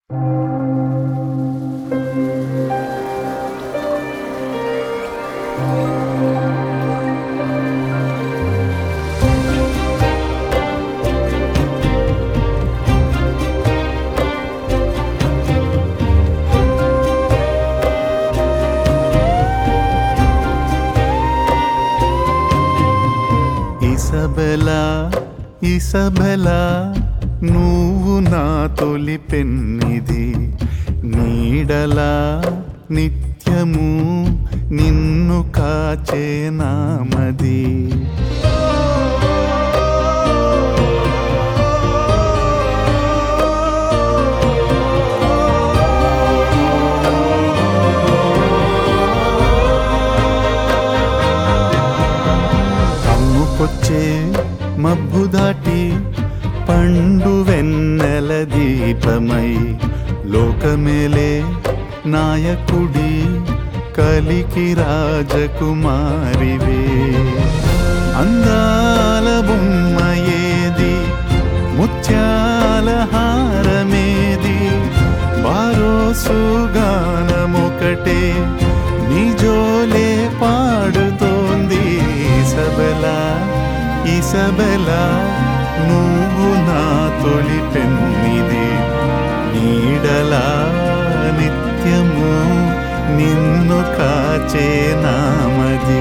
ఇసబెలా ఇసబెలా నువ్వు నా తొలి పెన్నిది, నీడలా నిత్యము నిన్ను కాచే నామది. కమ్ముకొచ్చే మబ్బు దాటి పండు వెన్నెల దీపమై, లోకమేలే నాయకుడి కలికి రాజకుమారివే. అందాల బొమ్మ ఏది, ముత్యాల హారమేది, బారోసు గానమొకటే నిజోలే పాడుతోంది. ఇసబెలా ఇసబెలా నువ్వు నా తొలి పెన్నిది, నీడలా నిత్యము నిన్ను కాచే నామది.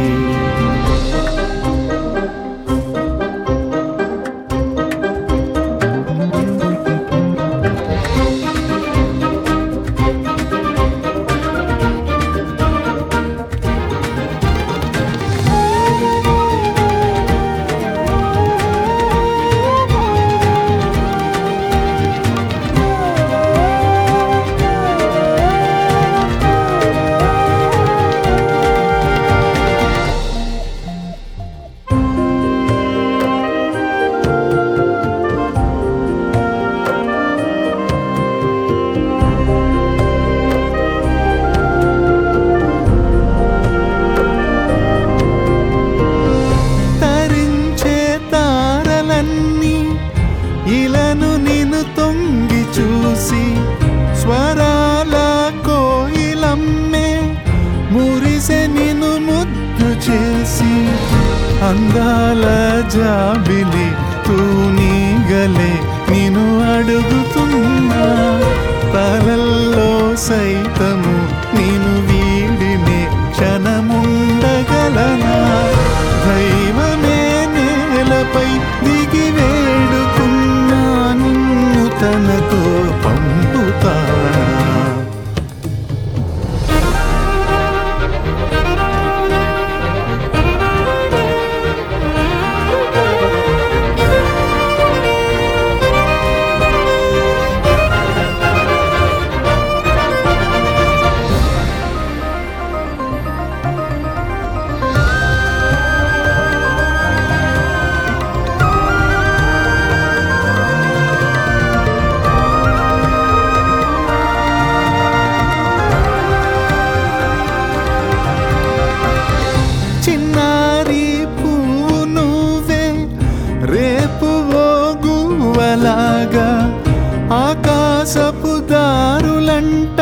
ఇలను నిన్ను తొంగి చూసి స్వరాల కోయిలమ్మే మురిసె నిన్ను ముద్దు చేసి, అందాల జాబిలి తూనీగలే నిన్ను అడుగుతున్నా, తలల్లో సైతము నిన్ను వీడినే క్షణముండగలనా. దైవమే నేలపై దిగి వేడుకున్నా, నిన్ను తనతో పంపుతానా. చిన్నారి పువ్వు నువ్వే, రేపు ఓ గువ్వలాగా ఆకాశపు దారులంట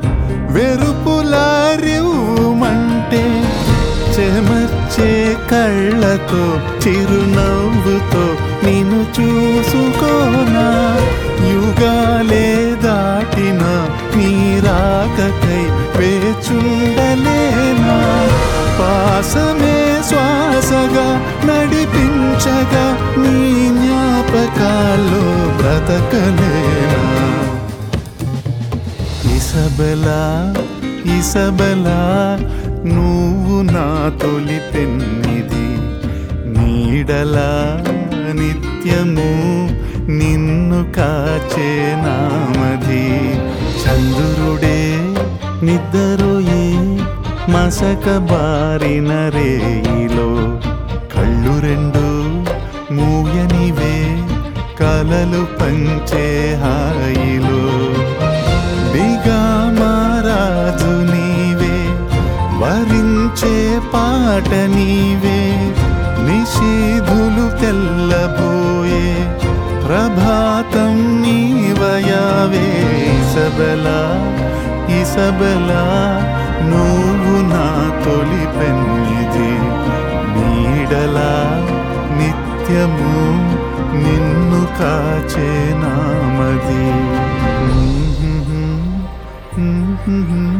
వెరుపులారివ్వమంటే, చెమర్చే కళ్ళతో చిరునవ్వుతో నిన్ను చూసుకోనా. యుగాలే దాటిన నీ రాకకై వేచుండలేనా. పాసమే శ్వాసగా నడిపించగా నీ జ్ఞాపకాల్లో బ్రతకలేనా. ఇసబెలా ఇసబెలా నువ్వు నా తొలి పెన్నిది, నీడలా నిత్యము నిన్ను కాచే నామది. చంద్రుడే నిద్రపోయే మసక బారిన రేయిలో, కళ్ళు రెండు మూయనివే కలలు పంచే హాయిలో. బిగామరాజు నీవే, వరించే పాట నీవే, నిషీధులు తెల్లబోయే ప్రభాతం నీవయావే. ఇసబెలా ఇసబెలా నువ్వు నా తొలి పెన్నిది నీడలా నిత్యము నిన్ను కాచే నామది